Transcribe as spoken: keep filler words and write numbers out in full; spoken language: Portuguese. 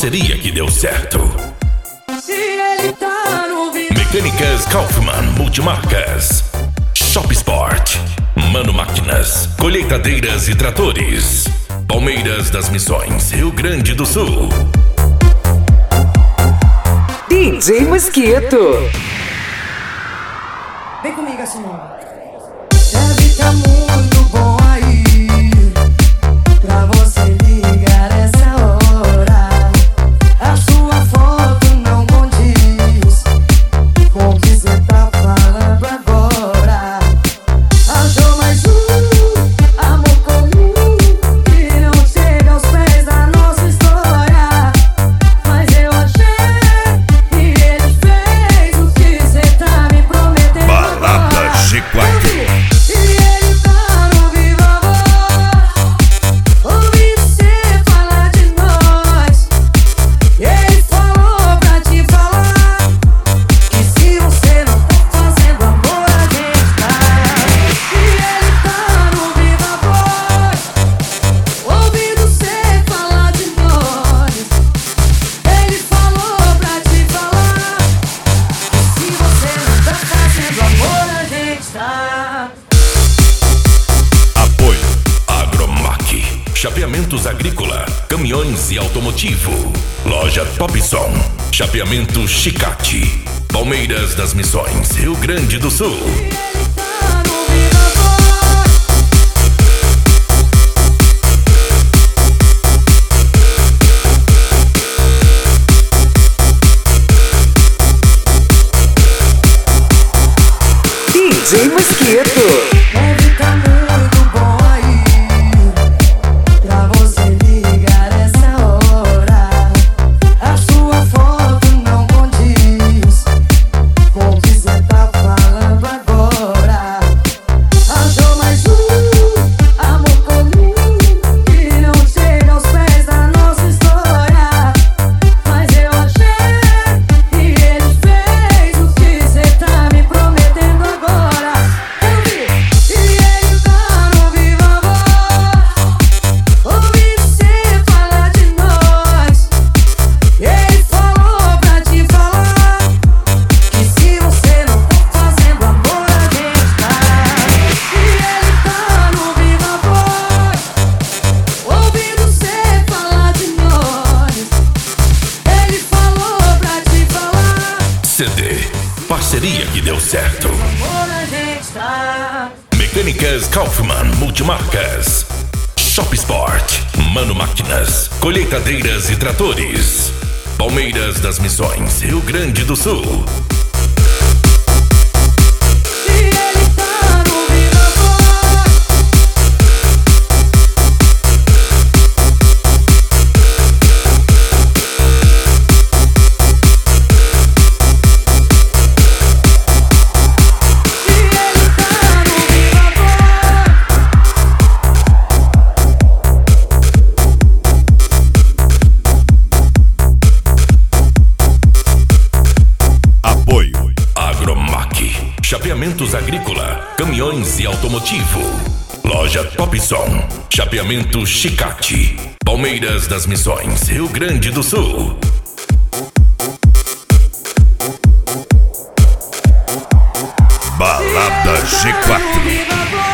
Parceria que deu certo. Se ele tá no vídeo. Mecânicas Kaufmann Multimarcas, Shop Sport, Mano Máquinas, colheitadeiras e tratores, Palmeiras das Missões, Rio Grande do Sul. D J Mosquito. Vem comigo assim, ó. Deve tá muito bom aí pra você ligar essa hora. A sua foto não condiz com o que cê tá falando agora. Achou mais um amor comum que não chega aos pés da nossa história. Mas eu achei e ele fez o que cê tá me prometendo. Balada G quatro. Chapeamentos agrícola, caminhões e automotivo. Loja Topson, Chapeamento Chicate, Palmeiras das Missões, Rio Grande do Sul. D J Mosquito. C D, parceria que deu certo. Mecânicas Kaufmann Multimarcas, Shop Sport, Mano Máquinas, colheitadeiras e tratores, Palmeiras das Missões, Rio Grande do Sul. Chapeamentos agrícola, caminhões e automotivo. Loja Topson, Chapeamento Chicate, Palmeiras das Missões, Rio Grande do Sul. Balada G quatro.